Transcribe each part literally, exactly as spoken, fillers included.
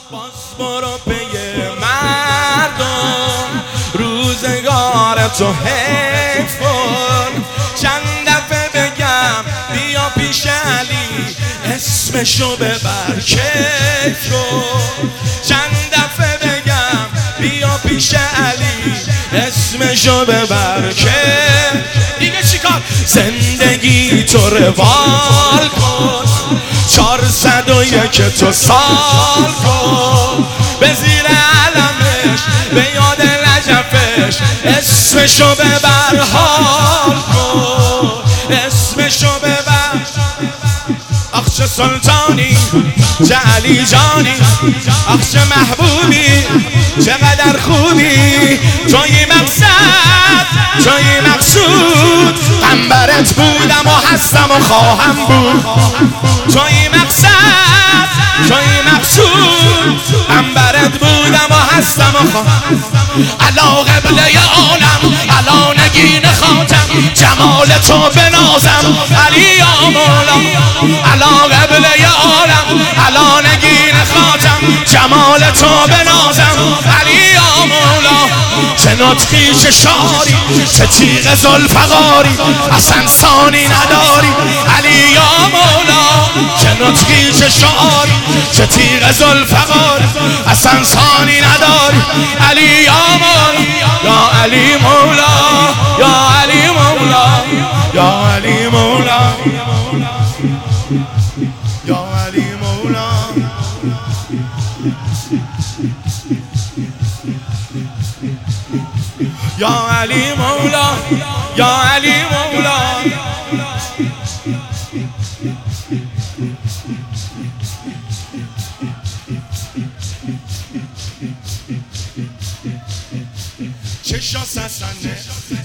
باز برو پی مردم، روزگار تو حیف کن. چند دفعه بگم بیا پیش علی، اسمشو ببر کیف کن. چند دفعه بگم بیا پیش علی، اسمشو ببر کیف. دیگه چیکار؟ زندگی تو روال کن، چهارصد و یک تو سال کن. به زیر علمش به یاد نجفش، اسمشو ببر حال کن، اسمشو ببر. آخ چه سلطانی، چه علی جانی، آخ چه محبوبی، چقدر خوبی. توی مقصد، توی مقصود، قنبرت بودم و هستم و خواهم بود. توی مقصد، توی مقصود، قنبرت بودم و هستم و خواهم. علا قبله عالم، علا نگین خاتم، جمال تو بنازم علی یا مولا. علا قبله عالم، علا نگین خاتم، جمال تو بنازم علی یا مولا. چه نطقی چه شعاری، چه تیغ ذوالفقاری، اصلا ثانی نداری علی یا مولا. چه نطقی چه شعاری، چه تیغ ذوالفقاری، اصلا ثانی نداری علی یا مولا. یا علی مولا، یا علی مولا، یا علی مولا، یا علی مولا. یا علی مولا، یا علی مولا. چشاش حسنه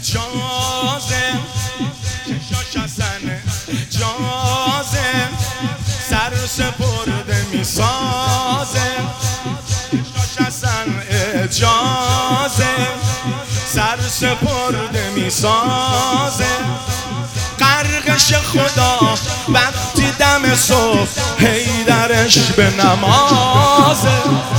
جازم، چشاش حسنه جازم، سر سپرده میسازه. چشاش حسنه جازم، سر سپرده میسازه. غرقش خدا وقتی دم صبح، حیدرش به نمازه.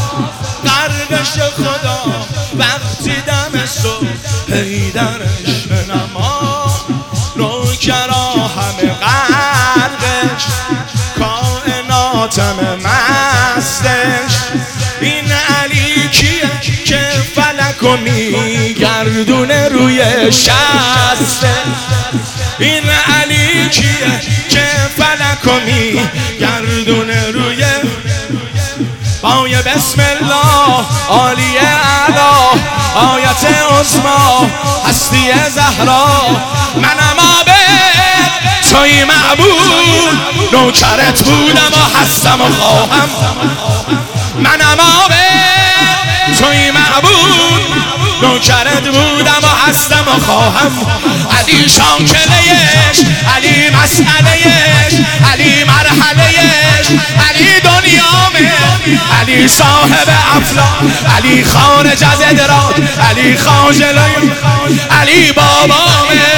غرقش خدا وقتی دم صبح، حیدرش به نماز. نوکرا همه غرقش، کائنات همه مستش. این علی کیه که فلکو میگردونه روی شسته؟ این علی کیه که فلکو میگردونه روی پای بسم الله عالی اعلا، آیت عظما هستی زهرا. منم عابد توی معبود، نوکرت بودم و هستم و خواهم. منم عابد توی معبود، نوکرت بودم و هستم و خواهم. علی شاکلهش، علی مسئلهش، علی مرحلهش، علی دنیامه، علی صاحب افلاک، علی خارج از ادراک، علی خاجله، علی بابامه.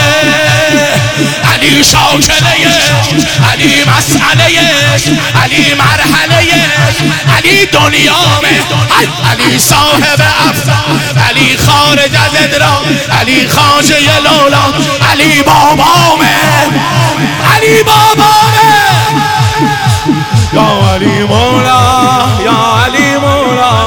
علی شاکلهش، علی مسئلهش، علی مرحلهش، علی دنیامه، علی صاحب افلاک، علی خارج از ادراک، علی خاجه لولا، علی بابامه، علی بابامه. یا علی مولا، یا علی مولا.